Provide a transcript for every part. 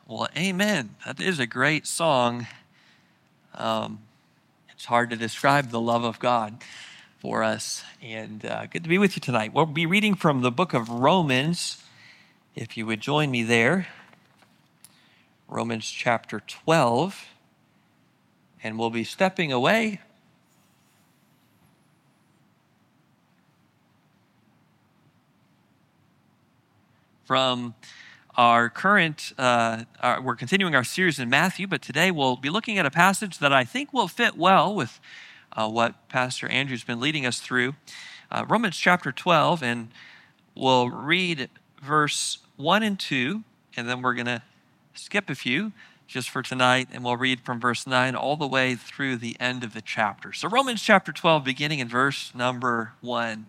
Well, amen. That is a great song. It's hard to describe the love of God for us. And good to be with you tonight. We'll be reading from the book of Romans, if you would join me there. Romans chapter 12. And we'll be stepping away from our current, we're continuing our series in Matthew, but today we'll be looking at a passage that I think will fit well with what Pastor Andrew's been leading us through. Romans chapter 12, and we'll read verse 1 and 2, and then we're going to skip a few just for tonight, and we'll read from verse 9 all the way through the end of the chapter. So Romans chapter 12, beginning in verse number 1.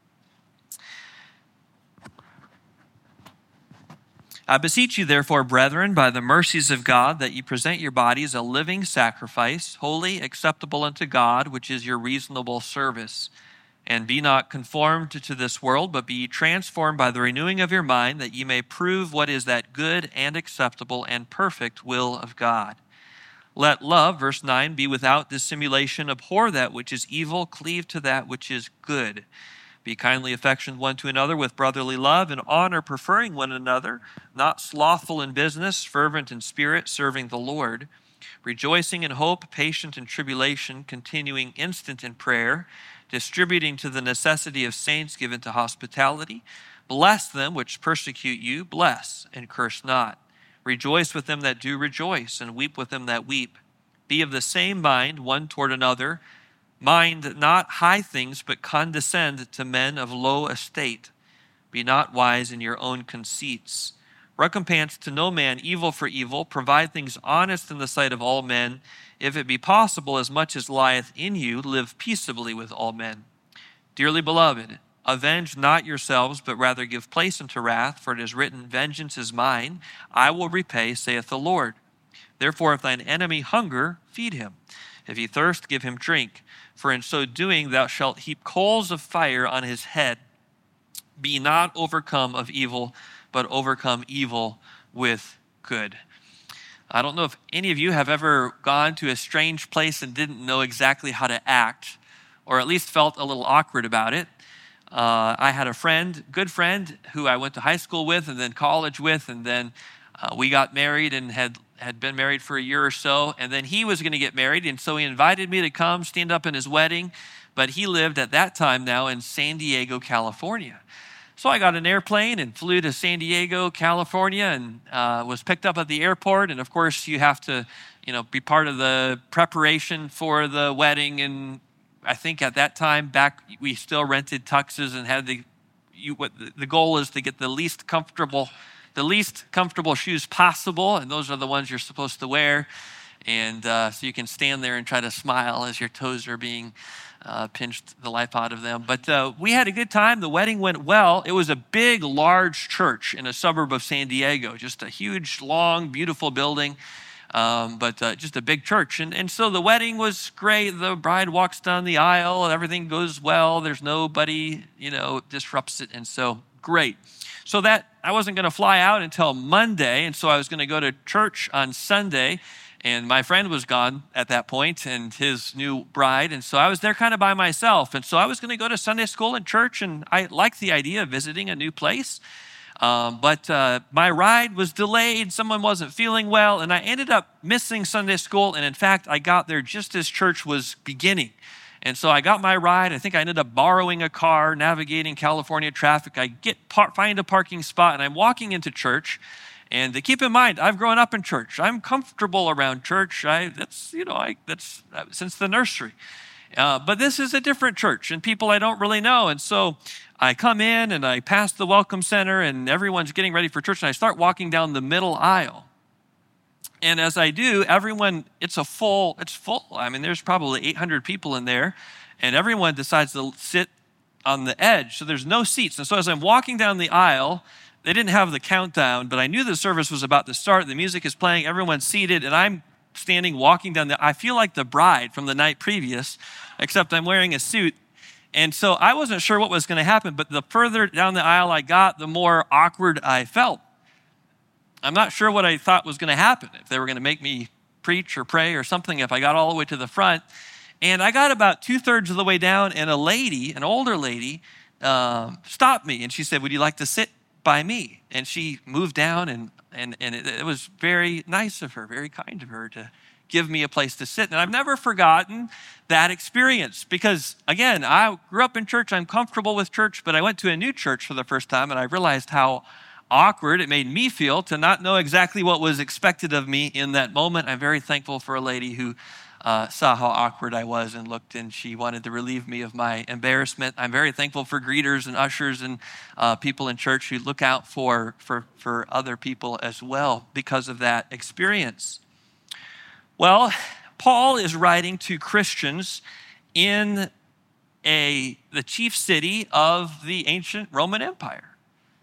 I beseech you, therefore, brethren, by the mercies of God, that ye present your bodies a living sacrifice, holy, acceptable unto God, which is your reasonable service. And be not conformed to this world, but be ye transformed by the renewing of your mind, that ye may prove what is that good and acceptable and perfect will of God. Let love, verse 9, be without dissimulation. Abhor that which is evil, cleave to that which is good. Be kindly affectioned one to another with brotherly love and honor, preferring one another, not slothful in business, fervent in spirit, serving the Lord, rejoicing in hope, patient in tribulation, continuing instant in prayer, distributing to the necessity of saints, given to hospitality. Bless them which persecute you, bless and curse not. Rejoice with them that do rejoice, and weep with them that weep. Be of the same mind one toward another. Mind not high things, but condescend to men of low estate. Be not wise in your own conceits. Recompense to no man evil for evil. Provide things honest in the sight of all men. If it be possible, as much as lieth in you, live peaceably with all men. Dearly beloved, avenge not yourselves, but rather give place unto wrath, for it is written, Vengeance is mine, I will repay, saith the Lord. Therefore, if thine enemy hunger, feed him. If he thirst, give him drink. For in so doing thou shalt heap coals of fire on his head. Be not overcome of evil, but overcome evil with good. I don't know if any of you have ever gone to a strange place and didn't know exactly how to act, or at least felt a little awkward about it. I had a good friend, who I went to high school with and then college with, and then we got married and had been married for a year or so, and then he was going to get married, and so he invited me to come stand up in his wedding, but he lived at that time now in San Diego, California. So I got an airplane and flew to San Diego, California, and was picked up at the airport, and of course you have to, be part of the preparation for the wedding, and I think at that time back, we still rented tuxes and had the goal is to get the least comfortable shoes possible, and those are the ones you're supposed to wear. And so you can stand there and try to smile as your toes are being pinched the life out of them. But we had a good time. The wedding went well. It was a big, large church in a suburb of San Diego, just a huge, long, beautiful building, but just a big church. And so the wedding was great. The bride walks down the aisle. Everything goes well. There's nobody, disrupts it. And so great. So that I wasn't going to fly out until Monday, and so I was going to go to church on Sunday, and my friend was gone at that point, and his new bride, and so I was there kind of by myself, and so I was going to go to Sunday school and church, and I liked the idea of visiting a new place, but my ride was delayed, someone wasn't feeling well, and I ended up missing Sunday school, and in fact, I got there just as church was beginning. And so I got my ride. I think I ended up borrowing a car, navigating California traffic. I find a parking spot, and I'm walking into church. And keep in mind, I've grown up in church. I'm comfortable around church. That's since the nursery. But this is a different church, and people I don't really know. And so I come in, and I pass the welcome center, and everyone's getting ready for church. And I start walking down the middle aisle. And as I do, it's full. I mean, there's probably 800 people in there, and everyone decides to sit on the edge. So there's no seats. And so as I'm walking down the aisle, they didn't have the countdown, but I knew the service was about to start. The music is playing, everyone's seated, and I'm standing, walking down I feel like the bride from the night previous, except I'm wearing a suit. And so I wasn't sure what was going to happen, but the further down the aisle I got, the more awkward I felt. I'm not sure what I thought was going to happen, if they were going to make me preach or pray or something, if I got all the way to the front. And I got about 2/3 of the way down, and a lady, an older lady, stopped me, and she said, "Would you like to sit by me?" And she moved down, and it was very nice of her, very kind of her to give me a place to sit. And I've never forgotten that experience because, again, I grew up in church. I'm comfortable with church, but I went to a new church for the first time, and I realized how awkward it made me feel to not know exactly what was expected of me in that moment. I'm very thankful for a lady who saw how awkward I was and looked, and she wanted to relieve me of my embarrassment. I'm very thankful for greeters and ushers and people in church who look out for other people as well because of that experience. Well, Paul is writing to Christians in the chief city of the ancient Roman Empire.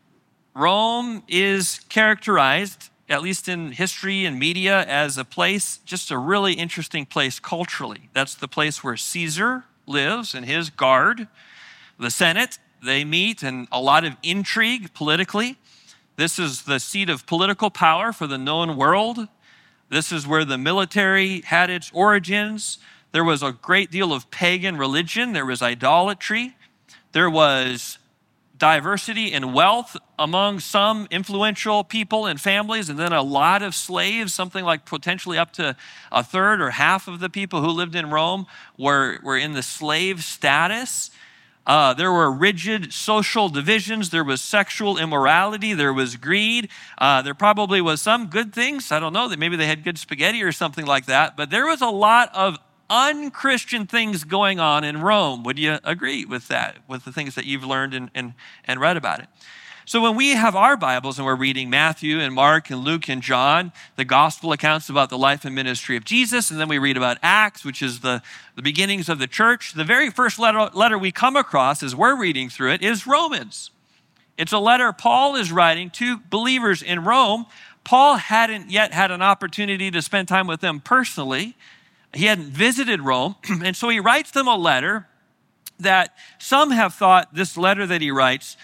Rome is characterized, at least in history and media, as a place, just a really interesting place culturally. That's the place where Caesar lives and his guard. The Senate, they meet, and a lot of intrigue politically. This is the seat of political power for the known world. This is where the military had its origins. There was a great deal of pagan religion. There was idolatry. There was diversity in wealth among some influential people and families, and then a lot of slaves, something like potentially up to 1/3 or half of the people who lived in Rome were in the slave status. There were rigid social divisions. There was sexual immorality. There was greed. There probably was some good things. I don't know, that maybe they had good spaghetti or something like that. But there was a lot of unchristian things going on in Rome. Would you agree with that, with the things that you've learned and read about it? So when we have our Bibles and we're reading Matthew and Mark and Luke and John, the gospel accounts about the life and ministry of Jesus, and then we read about Acts, which is the beginnings of the church, the very first letter we come across as we're reading through it is Romans. It's a letter Paul is writing to believers in Rome. Paul hadn't yet had an opportunity to spend time with them personally. He hadn't visited Rome, and so he writes them a letter that some have thought this letter that he writes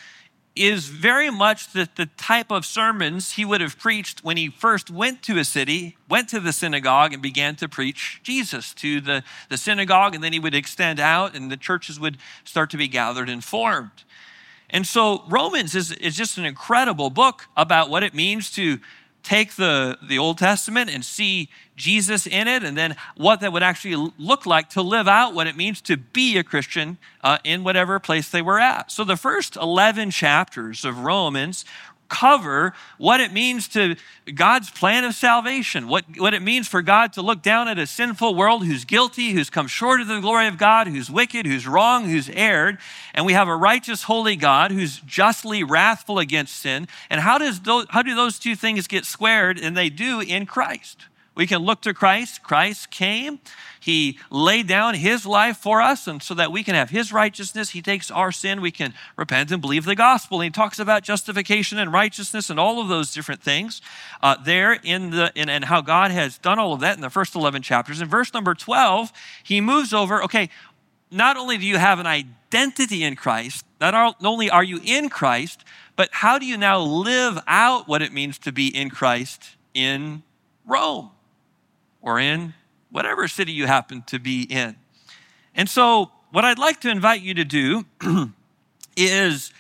is very much the type of sermons he would have preached when he first went to a city, went to the synagogue, and began to preach Jesus to the synagogue, and then he would extend out, and the churches would start to be gathered and formed. And so Romans is just an incredible book about what it means to take the Old Testament and see Jesus in it, and then what that would actually look like to live out what it means to be a Christian in whatever place they were at. So the first 11 chapters of Romans cover what it means to God's plan of salvation, what it means for God to look down at a sinful world who's guilty, who's come short of the glory of God, who's wicked, who's wrong, who's erred, and we have a righteous, holy God who's justly wrathful against sin. And how do those two things get squared? And they do in Christ. We can look to Christ. Christ came. He laid down his life for us, and so that we can have his righteousness. He takes our sin. We can repent and believe the gospel. And he talks about justification and righteousness and all of those different things and how God has done all of that in the first 11 chapters. In verse number 12, he moves over, okay, not only do you have an identity in Christ, not only are you in Christ, but how do you now live out what it means to be in Christ in Rome or in whatever city you happen to be in? And so what I'd like to invite you to do is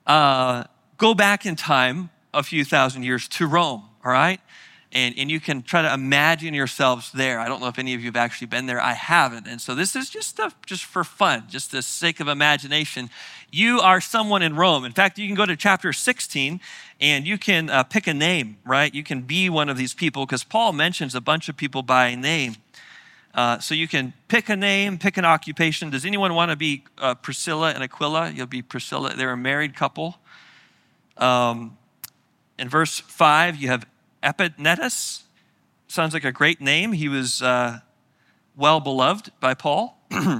go back in time a few thousand years to Rome, all right? And you can try to imagine yourselves there. I don't know if any of you have actually been there. I haven't. And so this is just for fun, just the sake of imagination. You are someone in Rome. In fact, you can go to chapter 16 and you can pick a name, right? You can be one of these people because Paul mentions a bunch of people by name. So you can pick a name, pick an occupation. Does anyone want to be Priscilla and Aquila? You'll be Priscilla. They're a married couple. In verse 5, you have Epaenetus. Sounds like a great name. He was well beloved by Paul.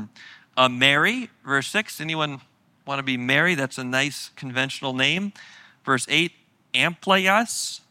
Mary, verse 6. Anyone want to be Mary? That's a nice conventional name. Verse 8, Amplias.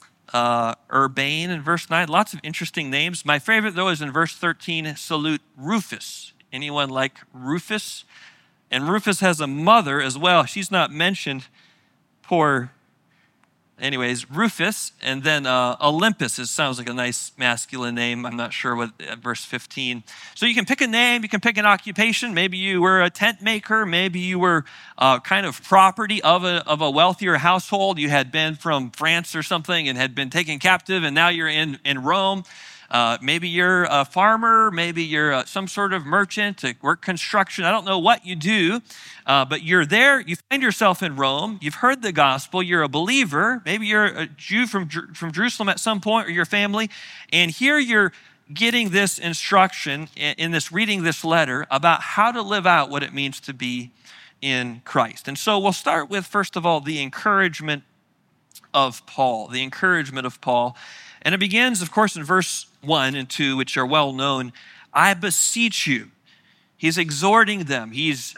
Urbane in verse 9. Lots of interesting names. My favorite, though, is in verse 13, salute Rufus. Anyone like Rufus? And Rufus has a mother as well. She's not mentioned. Poor Anyways, Rufus, and then Olympus. It sounds like a nice masculine name. I'm not sure what, verse 15. So you can pick a name, you can pick an occupation. Maybe you were a tent maker. Maybe you were kind of property of a wealthier household. You had been from France or something and had been taken captive, and now you're in Rome. Maybe you're a farmer, maybe you're some sort of merchant to work construction. I don't know what you do, but you're there. You find yourself in Rome. You've heard the gospel. You're a believer. Maybe you're a Jew from Jerusalem at some point, or your family. And here you're getting this instruction in this, reading this letter about how to live out what it means to be in Christ. And so we'll start with, first of all, the encouragement of Paul. The encouragement of Paul. And it begins, of course, in verse 1 and 2, which are well known. I beseech you. He's exhorting them. He's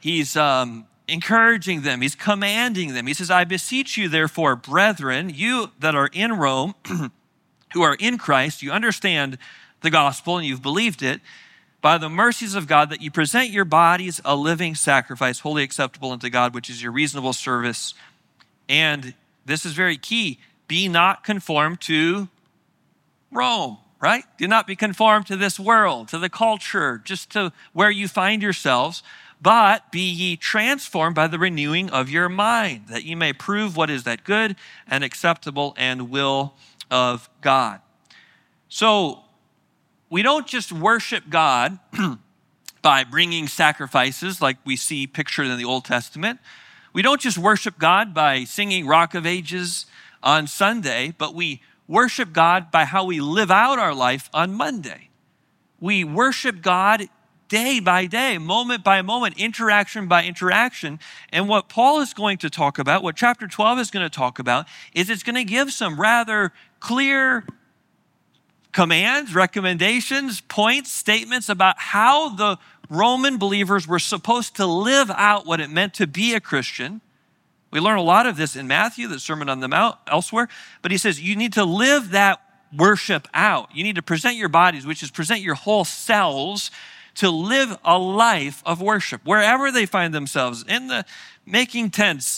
encouraging them. He's commanding them. He says, I beseech you, therefore, brethren, you that are in Rome, who are in Christ, you understand the gospel and you've believed it, by the mercies of God, that you present your bodies a living sacrifice, wholly acceptable unto God, which is your reasonable service. And this is very key. Be not conformed to Rome, right? Do not be conformed to this world, to the culture, just to where you find yourselves, but be ye transformed by the renewing of your mind, that ye may prove what is that good and acceptable and will of God. So we don't just worship God by bringing sacrifices like we see pictured in the Old Testament. We don't just worship God by singing Rock of Ages on Sunday, but we worship God by how we live out our life on Monday. We worship God day by day, moment by moment, interaction by interaction. And what Paul is going to talk about, what chapter 12 is going to talk about, is it's going to give some rather clear commands, recommendations, points, statements about how the Roman believers were supposed to live out what it meant to be a Christian. We learn a lot of this in Matthew, the Sermon on the Mount, elsewhere. But he says you need to live that worship out. You need to present your bodies, which is present your whole selves, to live a life of worship wherever they find themselves, in the making tents,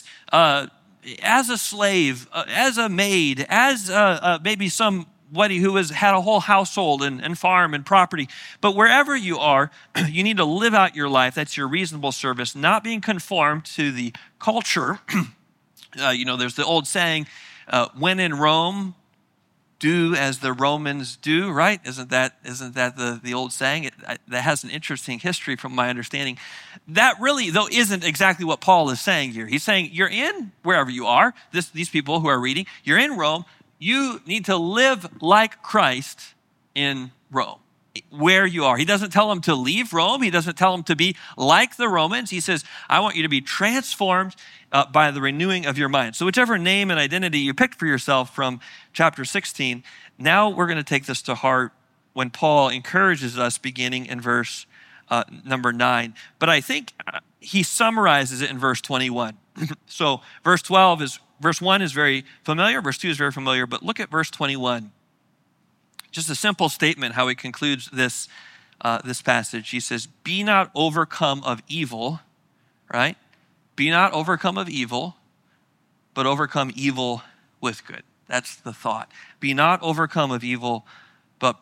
as a slave, as a maid, as maybe somebody who had a whole household and farm and property. But wherever you are, you need to live out your life. That's your reasonable service, not being conformed to the culture. There's the old saying, when in Rome, do as the Romans do, right? Isn't that the old saying? That has an interesting history from my understanding. That really, though, isn't exactly what Paul is saying here. He's saying you're in wherever you are, these people who are reading, you're in Rome. You need to live like Christ in Rome, where you are. He doesn't tell them to leave Rome. He doesn't tell them to be like the Romans. He says, I want you to be transformed by the renewing of your mind. So whichever name and identity you picked for yourself from chapter 16, now we're going to take this to heart when Paul encourages us beginning in verse number 9. But I think he summarizes it in verse 21. So verse 1 is very familiar. Verse 2 is very familiar. But look at verse 21. Just a simple statement how he concludes this passage. He says, be not overcome of evil, right? Be not overcome of evil, but overcome evil with good. That's the thought. Be not overcome of evil, but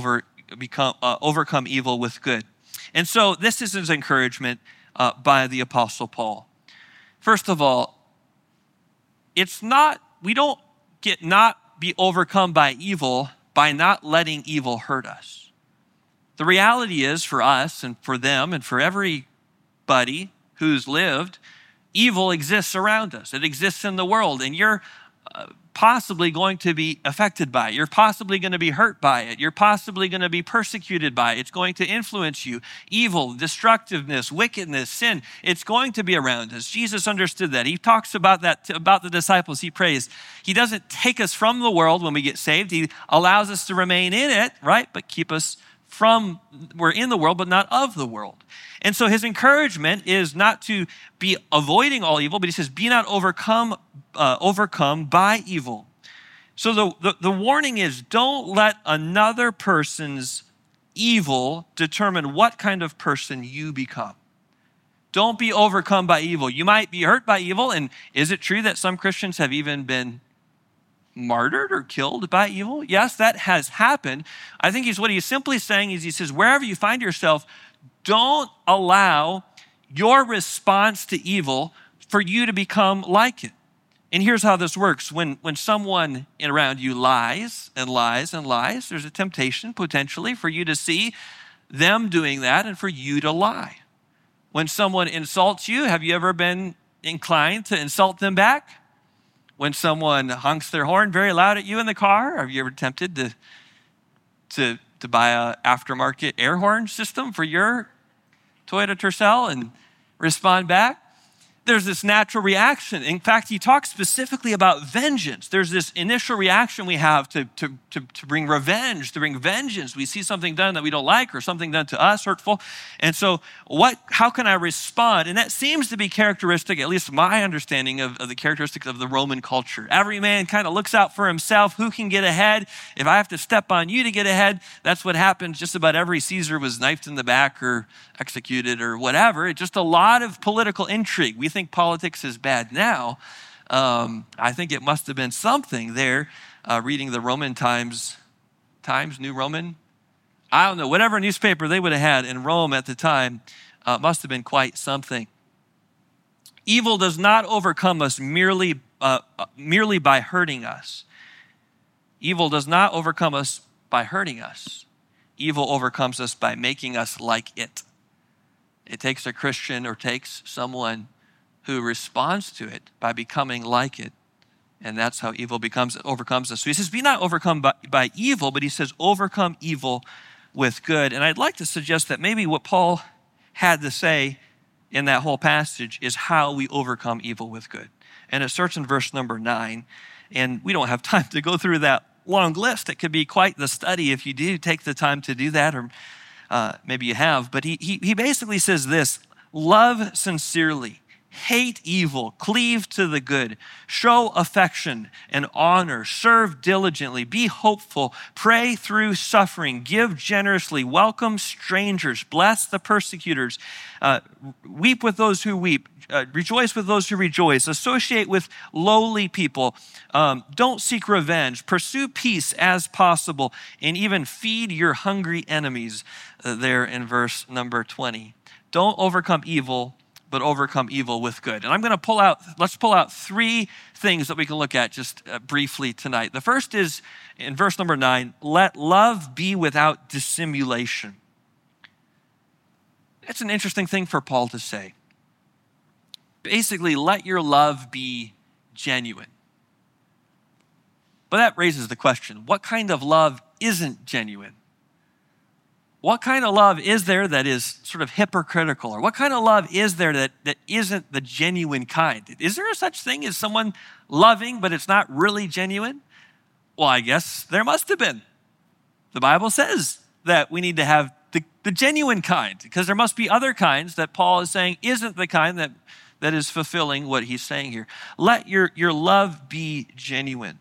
overcome evil with good. And so this is his encouragement by the Apostle Paul. First of all, we don't not be overcome by evil by not letting evil hurt us. The reality is, for us and for them and for everybody who's lived, evil exists around us. It exists in the world, and you're possibly going to be affected by it. You're possibly going to be hurt by it. You're possibly going to be persecuted by it. It's going to influence you. Evil, destructiveness, wickedness, sin, it's going to be around us. Jesus understood that. He talks about that, about the disciples. He prays. He doesn't take us from the world when we get saved. He allows us to remain in it, right? But keep us we're in the world, but not of the world. And so his encouragement is not to be avoiding all evil, but he says, be not overcome by evil. So the warning is, don't let another person's evil determine what kind of person you become. Don't be overcome by evil. You might be hurt by evil, and is it true that some Christians have even been martyred or killed by evil? Yes, that has happened. I think what he's simply saying is he says, wherever you find yourself, don't allow your response to evil for you to become like it. And here's how this works. When someone around you lies and lies and lies, there's a temptation potentially for you to see them doing that and for you to lie. When someone insults you, have you ever been inclined to insult them back? When someone honks their horn very loud at you in the car, have you ever tempted to buy an aftermarket air horn system for your Toyota Tercel and respond back? There's this natural reaction. In fact, he talks specifically about vengeance. There's this initial reaction we have to bring revenge, to bring vengeance. We see something done that we don't like or something done to us, hurtful. And so how can I respond? And that seems to be characteristic, at least my understanding of the characteristics of the Roman culture. Every man kind of looks out for himself. Who can get ahead? If I have to step on you to get ahead, that's what happens. Just about every Caesar was knifed in the back or executed or whatever. It's just a lot of political intrigue. We think politics is bad now. I think it must have been something there, reading the Roman Times, New Roman, I don't know, whatever newspaper they would have had in Rome at the time, must have been quite something. Evil does not overcome us merely by hurting us. Evil does not overcome us by hurting us. Evil overcomes us by making us like it. It takes a Christian or takes someone who responds to it by becoming like it. And that's how evil overcomes us. So he says, be not overcome by evil, but he says, overcome evil with good. And I'd like to suggest that maybe what Paul had to say in that whole passage is how we overcome evil with good. And it starts in verse number 9. And we don't have time to go through that long list. It could be quite the study if you do take the time to do that, or maybe you have. But he basically says this: love sincerely, hate evil, cleave to the good, show affection and honor, serve diligently, be hopeful, pray through suffering, give generously, welcome strangers, bless the persecutors, weep with those who weep, rejoice with those who rejoice, associate with lowly people, don't seek revenge, pursue peace as possible, and even feed your hungry enemies, there in verse number 20. Don't overcome evil, but overcome evil with good. And let's pull out three things that we can look at just briefly tonight. The first is in verse number 9, let love be without dissimulation. That's an interesting thing for Paul to say. Basically, let your love be genuine. But that raises the question, what kind of love isn't genuine? What kind of love is there that is sort of hypocritical? Or what kind of love is there that isn't the genuine kind? Is there a such thing as someone loving, but it's not really genuine? Well, I guess there must have been. The Bible says that we need to have the genuine kind, because there must be other kinds that Paul is saying isn't the kind that is fulfilling what he's saying here. Let your love be genuine.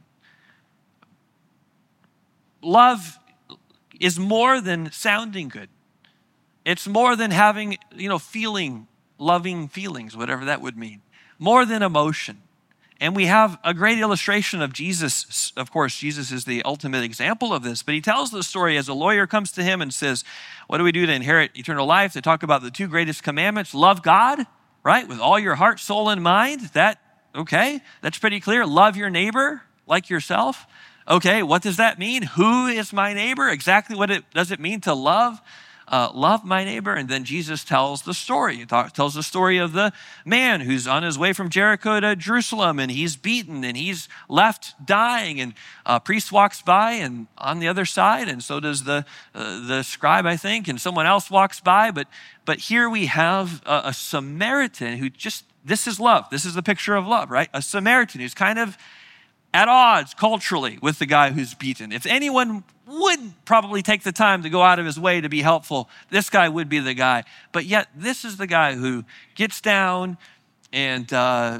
Love is more than sounding good. It's more than having, feeling, loving feelings, whatever that would mean. More than emotion. And we have a great illustration of Jesus. Of course, Jesus is the ultimate example of this, but he tells the story as a lawyer comes to him and says, what do we do to inherit eternal life? They talk about the two greatest commandments. Love God, right? With all your heart, soul, and mind. That's pretty clear. Love your neighbor like yourself. Okay, what does that mean? Who is my neighbor? Exactly what does it mean to love my neighbor? And then Jesus tells the story. He tells the story of the man who's on his way from Jericho to Jerusalem, and he's beaten, and he's left dying, and a priest walks by and on the other side, and so does the scribe, I think, and someone else walks by. But here we have a Samaritan who this is love. This is the picture of love, right? A Samaritan who's kind of at odds culturally with the guy who's beaten. If anyone would probably take the time to go out of his way to be helpful, this guy would be the guy. But yet this is the guy who gets down and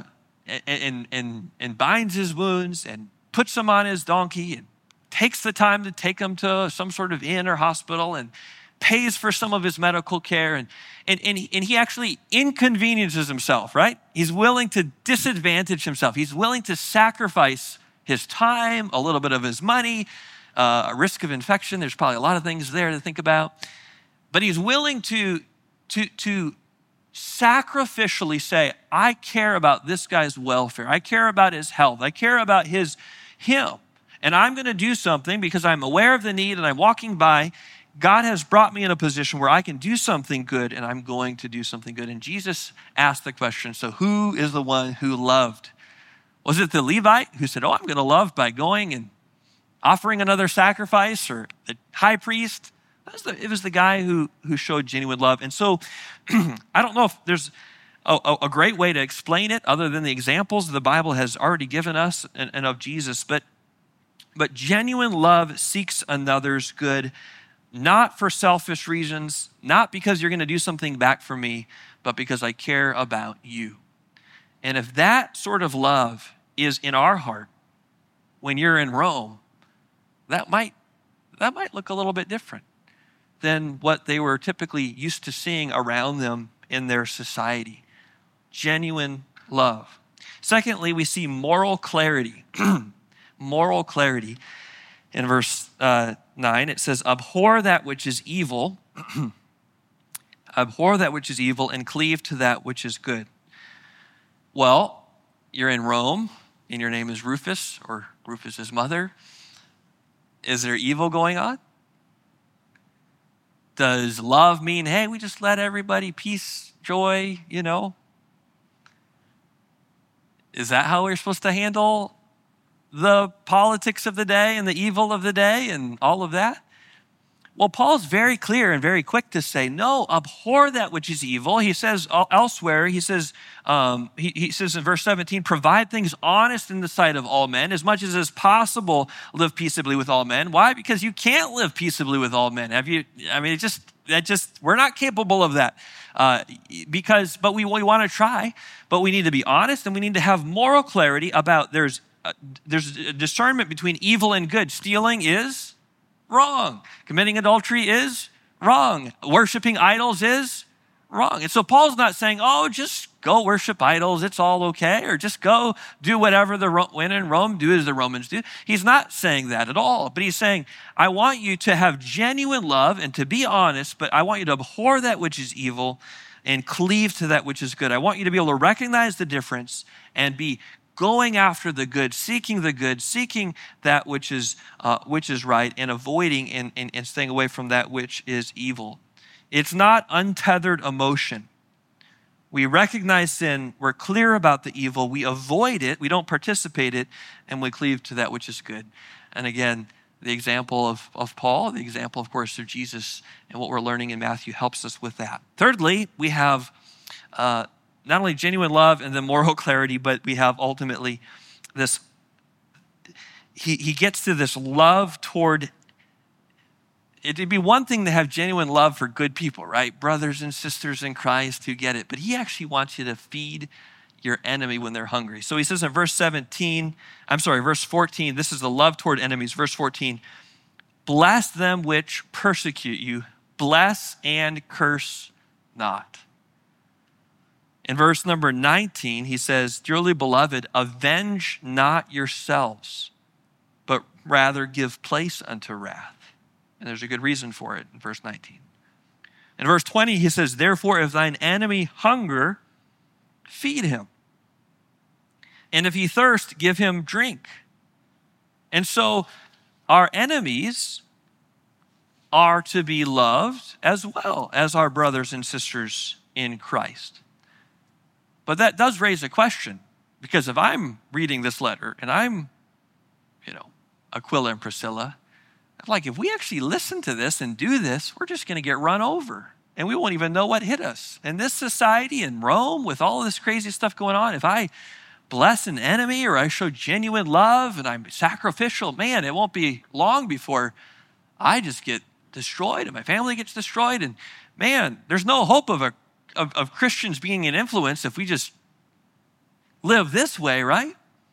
binds his wounds and puts him on his donkey and takes the time to take him to some sort of inn or hospital and pays for some of his medical care. And he actually inconveniences himself, right? He's willing to disadvantage himself. He's willing to sacrifice his time, a little bit of his money, a risk of infection. There's probably a lot of things there to think about. But he's willing to sacrificially say, I care about this guy's welfare. I care about his health. I care about him. And I'm going to do something because I'm aware of the need and I'm walking by. God has brought me in a position where I can do something good, and I'm going to do something good. And Jesus asked the question, so who is the one who loved? Was it the Levite who said, I'm going to love by going and offering another sacrifice, or the high priest? It was the guy who showed genuine love. And so I don't know if there's a great way to explain it other than the examples the Bible has already given us and of Jesus. But genuine love seeks another's good, not for selfish reasons, not because you're going to do something back for me, but because I care about you. And if that sort of love is in our heart when you're in Rome, that might look a little bit different than what they were typically used to seeing around them in their society. Genuine love. Secondly, we see moral clarity. Moral clarity. In verse 9, it says, abhor that which is evil, abhor that which is evil, and cleave to that which is good. Well, you're in Rome, and your name is Rufus, or Rufus's mother. Is there evil going on? Does love mean, hey, we just let everybody peace, joy, Is that how we're supposed to handle the politics of the day and the evil of the day and all of that? Well, Paul's very clear and very quick to say, no, abhor that which is evil. He says elsewhere, he says in verse 17, provide things honest in the sight of all men, as much as is possible, live peaceably with all men. Why? Because you can't live peaceably with all men. We're not capable of that. But we want to try, but we need to be honest and we need to have moral clarity about there's a discernment between evil and good. Stealing is wrong. Committing adultery is wrong. Worshiping idols is wrong. And so Paul's not saying, just go worship idols, it's all okay, or just go do whatever when in Rome, do as the Romans do. He's not saying that at all, but he's saying, I want you to have genuine love and to be honest, but I want you to abhor that which is evil and cleave to that which is good. I want you to be able to recognize the difference and be going after the good, seeking that which is right, and avoiding and staying away from that which is evil. It's not untethered emotion. We recognize sin, we're clear about the evil, we avoid it, we don't participate in it, and we cleave to that which is good. And again, the example of Paul, the example, of course, of Jesus, and what we're learning in Matthew helps us with that. Thirdly, we have not only genuine love and the moral clarity, but we have ultimately this, he gets to this love toward, it'd be one thing to have genuine love for good people, right? Brothers and sisters in Christ who get it, but he actually wants you to feed your enemy when they're hungry. So he says in verse 14, this is the love toward enemies. Verse 14, bless them which persecute you, bless and curse not. In verse number 19, he says, dearly beloved, avenge not yourselves, but rather give place unto wrath. And there's a good reason for it in verse 19. In verse 20, he says, therefore, if thine enemy hunger, feed him. And if he thirst, give him drink. And so our enemies are to be loved as well as our brothers and sisters in Christ. But that does raise a question, because if I'm reading this letter and I'm, Aquila and Priscilla, I'm like, if we actually listen to this and do this, we're just going to get run over and we won't even know what hit us. In this society in Rome with all of this crazy stuff going on, if I bless an enemy or I show genuine love and I'm sacrificial, man, it won't be long before I just get destroyed and my family gets destroyed. And man, there's no hope of Christians being an influence if we just live this way, right?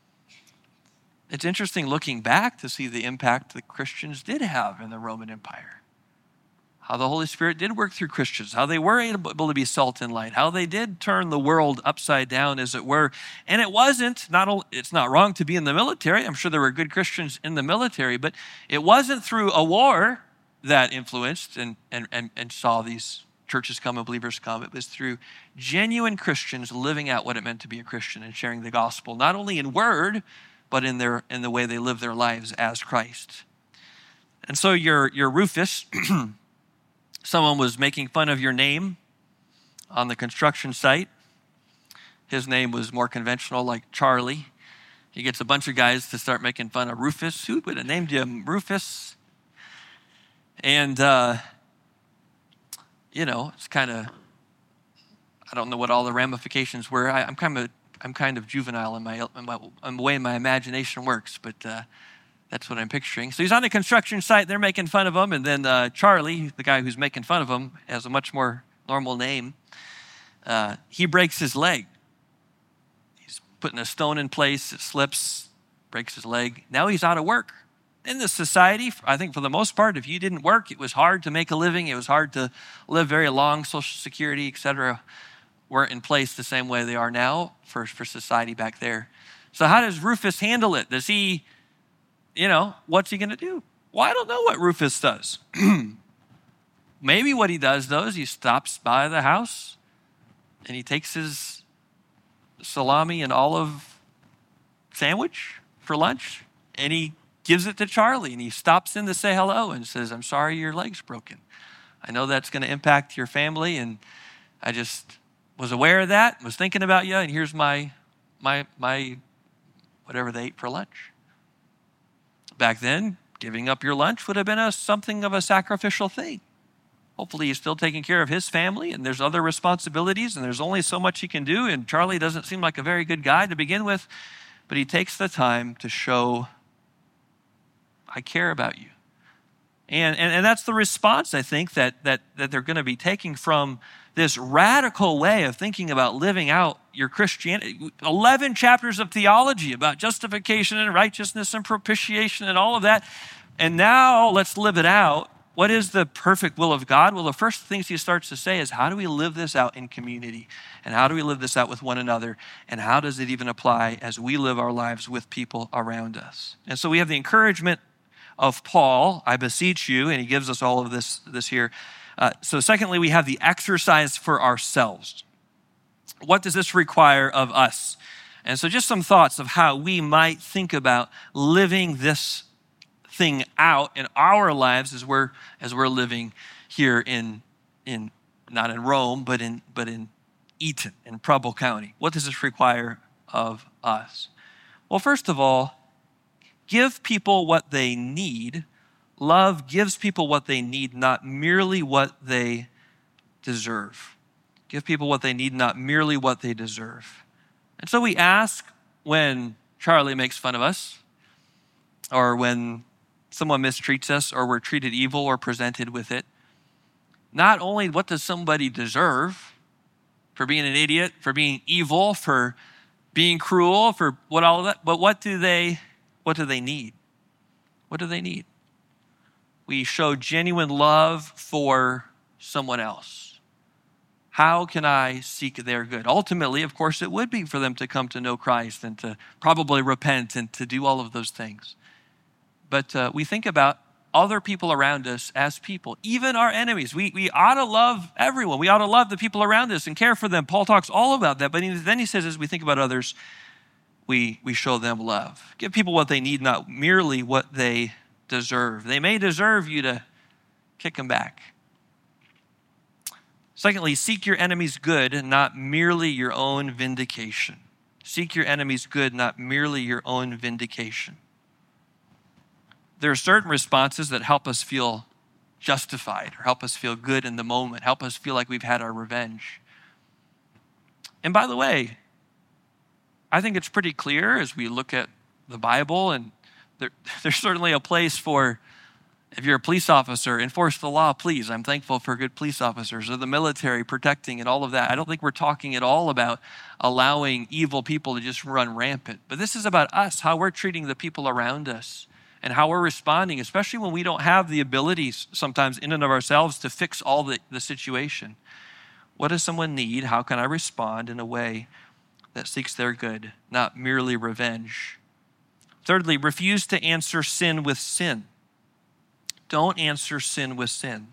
It's interesting looking back to see the impact that Christians did have in the Roman Empire. how the Holy Spirit did work through Christians, how they were able to be salt and light, how they did turn the world upside down, as it were. And it's not wrong to be in the military. I'm sure there were good Christians in the military, but it wasn't through a war that influenced and saw these churches come and believers come. It was through genuine Christians living out what it meant to be a Christian and sharing the gospel, not only in word, but in the way they live their lives as Christ. And so your Rufus, someone was making fun of your name on the construction site. His name was more conventional, like Charlie. He gets a bunch of guys to start making fun of Rufus. Who would have named him Rufus? And, it's kind of, I don't know what all the ramifications were. I'm kind of juvenile in the way my imagination works, but that's what I'm picturing. So he's on the construction site. They're making fun of him. And then Charlie, the guy who's making fun of him, has a much more normal name. He breaks his leg. He's putting a stone in place. It slips, breaks his leg. Now he's out of work. In this society, I think for the most part, if you didn't work, it was hard to make a living. It was hard to live very long. Social Security, et cetera, weren't in place the same way they are now for society back there. So how does Rufus handle it? Does he, what's he going to do? Well, I don't know what Rufus does. Maybe what he does, though, is he stops by the house and he takes his salami and olive sandwich for lunch and he gives it to Charlie, and he stops in to say hello and says, I'm sorry your leg's broken. I know that's going to impact your family, and I just was aware of that, was thinking about you, and here's my whatever they ate for lunch. Back then, giving up your lunch would have been something of a sacrificial thing. Hopefully he's still taking care of his family, and there's other responsibilities, and there's only so much he can do, and Charlie doesn't seem like a very good guy to begin with, but he takes the time to show, I care about you. And that's the response, I think, that they're going to be taking from this radical way of thinking about living out your Christianity. 11 chapters of theology about justification and righteousness and propitiation and all of that. And now let's live it out. What is the perfect will of God? Well, the first things he starts to say is, how do we live this out in community? And how do we live this out with one another? And how does it even apply as we live our lives with people around us? And so we have the encouragement of Paul, I beseech you, and he gives us all of this here. So secondly, we have the exercise for ourselves. What does this require of us? And so just some thoughts of how we might think about living this thing out in our lives as we're living here in not in Rome, but in Eaton, in Preble County. What does this require of us? Well, first of all, give people what they need. Love gives people what they need, not merely what they deserve. Give people what they need, not merely what they deserve. And so we ask when Charlie makes fun of us, or when someone mistreats us, or we're treated evil or presented with it, not only what does somebody deserve for being an idiot, for being evil, for being cruel, for what all of that, but what do they need? What do they need? We show genuine love for someone else. How can I seek their good? Ultimately, of course, it would be for them to come to know Christ and to probably repent and to do all of those things. But we think about other people around us as people, even our enemies. We ought to love everyone. We ought to love the people around us and care for them. Paul talks all about that. But then he says, as we think about others, we show them love. Give people what they need, not merely what they deserve. They may deserve you to kick them back. Secondly, seek your enemies' good and not merely your own vindication. Seek your enemies' good, not merely your own vindication. There are certain responses that help us feel justified or help us feel good in the moment, help us feel like we've had our revenge. And by the way, I think it's pretty clear as we look at the Bible, and there's certainly a place for, if you're a police officer, enforce the law, please. I'm thankful for good police officers, or the military protecting and all of that. I don't think we're talking at all about allowing evil people to just run rampant. But this is about us, how we're treating the people around us. and how we're responding, especially when we don't have the abilities sometimes in and of ourselves to fix all the situation. What does someone need? How can I respond in a way that seeks their good, not merely revenge? Thirdly, refuse to answer sin with sin. Don't answer sin with sin.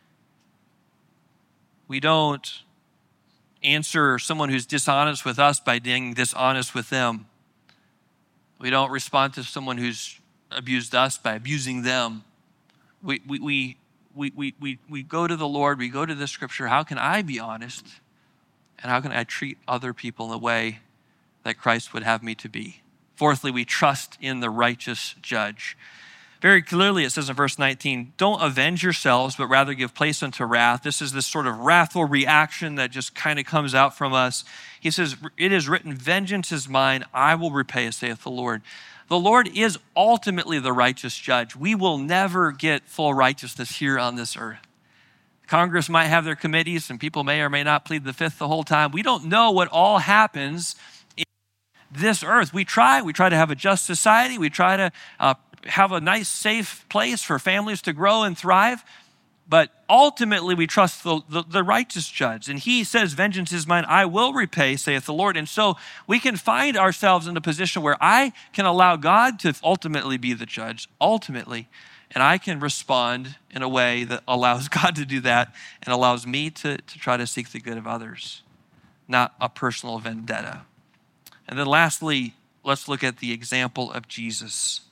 We don't answer someone who's dishonest with us by being dishonest with them. We don't respond to someone who's abused us by abusing them. We go to the Lord, we go to the scripture. How can I be honest? And how can I treat other people in the way that Christ would have me to be? Fourthly, we trust in the righteous judge. Very clearly, it says in verse 19, don't avenge yourselves, but rather give place unto wrath. This is this sort of wrathful reaction that just kind of comes out from us. He says, it is written, vengeance is mine, I will repay, saith the Lord. The Lord is ultimately the righteous judge. We will never get full righteousness here on this earth. Congress might have their committees, and people may or may not plead the fifth the whole time. We don't know what all happens in this earth. We try to have a just society. We try to have a nice, safe place for families to grow and thrive. But ultimately, we trust the righteous judge. And he says, vengeance is mine, I will repay, saith the Lord. And so we can find ourselves in a position where I can allow God to ultimately be the judge, ultimately. And I can respond in a way that allows God to do that and allows me to try to seek the good of others, not a personal vendetta. And then lastly, let's look at the example of Jesus.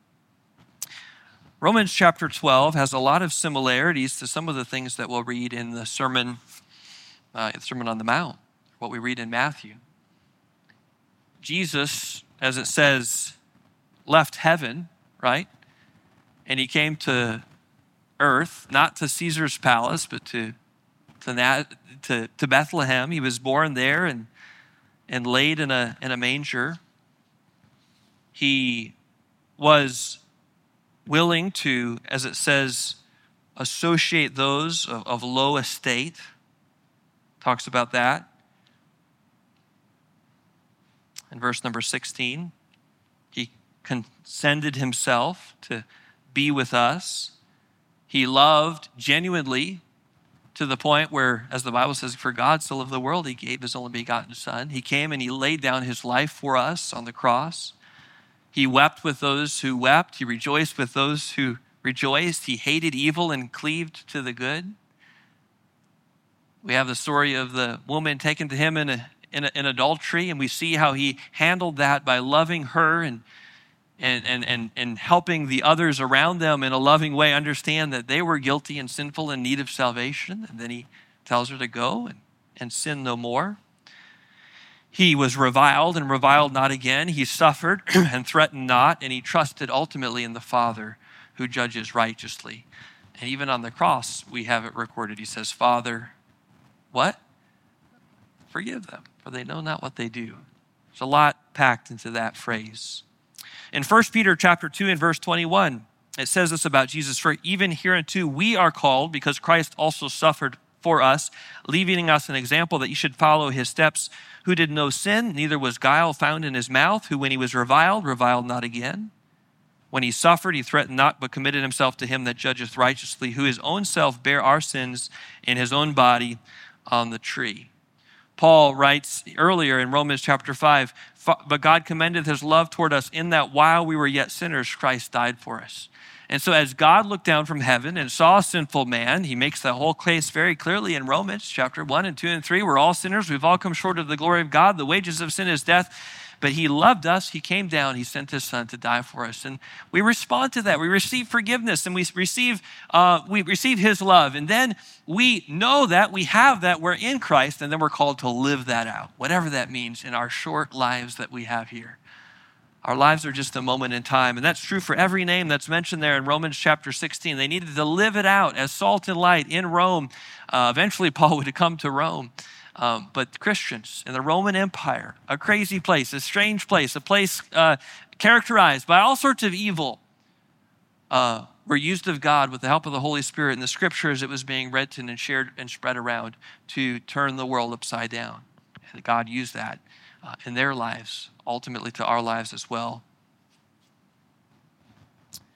Romans chapter 12 has a lot of similarities to some of the things that we'll read in the Sermon on the Mount, what we read in Matthew. Jesus, as it says, left heaven, right? And he came to earth, not to Caesar's palace, but to Bethlehem. He was born there and laid in a manger. He was willing to, as it says, associate those of low estate. Talks about that. In verse number 16, he consented himself to be with us. He loved genuinely to the point where, as the Bible says, for God so loved the world, he gave his only begotten Son. He came and he laid down his life for us on the cross. He wept with those who wept. He rejoiced with those who rejoiced. He hated evil and cleaved to the good. We have the story of the woman taken to him in adultery, and we see how he handled that by loving her and helping the others around them in a loving way understand that they were guilty and sinful in need of salvation. And then he tells her to go and sin no more. He was reviled and reviled not again. He suffered and threatened not, and he trusted ultimately in the Father who judges righteously. And even on the cross, we have it recorded. He says, Father, what? Forgive them, for they know not what they do. There's a lot packed into that phrase. In 1 Peter chapter 2 and verse 21, it says this about Jesus, for even hereunto we are called, because Christ also suffered for us, leaving us an example that you should follow his steps, who did no sin, neither was guile found in his mouth, who when he was reviled not again. When he suffered, he threatened not, but committed himself to him that judgeth righteously, who his own self bare our sins in his own body on the tree. Paul writes earlier in Romans chapter 5, but God commendeth his love toward us in that while we were yet sinners, Christ died for us. And so as God looked down from heaven and saw a sinful man, he makes that whole case very clearly in Romans chapter 1 and 2 and 3. We're all sinners. We've all come short of the glory of God. The wages of sin is death. But he loved us. He came down. He sent his Son to die for us. And we respond to that. We receive forgiveness and we receive his love. And then we know that, we have that, we're in Christ, and then we're called to live that out, whatever that means in our short lives that we have here. Our lives are just a moment in time. And that's true for every name that's mentioned there in Romans chapter 16. They needed to live it out as salt and light in Rome. Eventually, Paul would come to Rome. But Christians in the Roman Empire, a crazy place, a strange place, a place characterized by all sorts of evil, were used of God with the help of the Holy Spirit in the scriptures. It was being written and shared and spread around to turn the world upside down. And God used that in their lives, ultimately to our lives as well.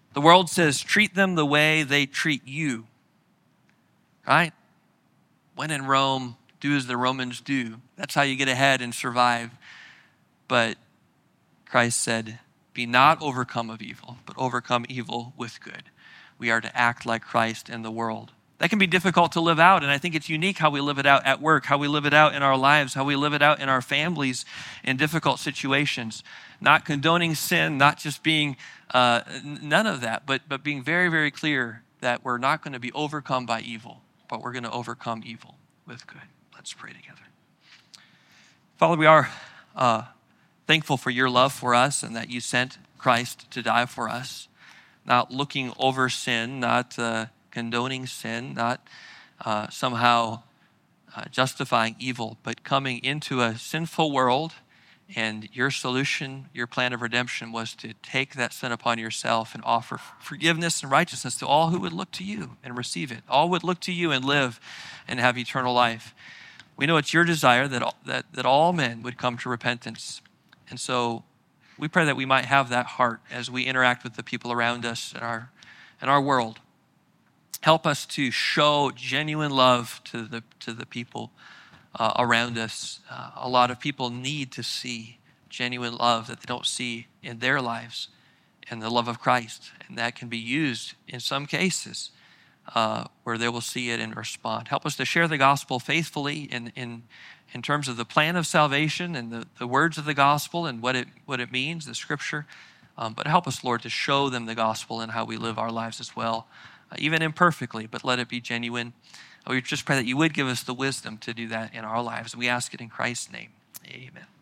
The world says, treat them the way they treat you, right? When in Rome, do as the Romans do. That's how you get ahead and survive. But Christ said, be not overcome of evil, but overcome evil with good. We are to act like Christ in the world. That can be difficult to live out, and I think it's unique how we live it out at work, how we live it out in our lives, how we live it out in our families in difficult situations. Not condoning sin, not just being none of that, but being very, very clear that we're not going to be overcome by evil, but we're going to overcome evil with good. Let's pray together. Father, we are thankful for your love for us and that you sent Christ to die for us, not looking over sin, not condoning sin, not somehow justifying evil, but coming into a sinful world. And your solution, your plan of redemption was to take that sin upon yourself and offer forgiveness and righteousness to all who would look to you and receive it. All would look to you and live and have eternal life. We know it's your desire that all men would come to repentance. And so we pray that we might have that heart as we interact with the people around us in our world. Help us to show genuine love to the people around us. A lot of people need to see genuine love that they don't see in their lives, and the love of Christ. And that can be used in some cases where they will see it and respond. Help us to share the gospel faithfully in terms of the plan of salvation and the words of the gospel and what it means, the scripture. But help us, Lord, to show them the gospel and how we live our lives as well, even imperfectly, but let it be genuine. We just pray that you would give us the wisdom to do that in our lives. We ask it in Christ's name. Amen.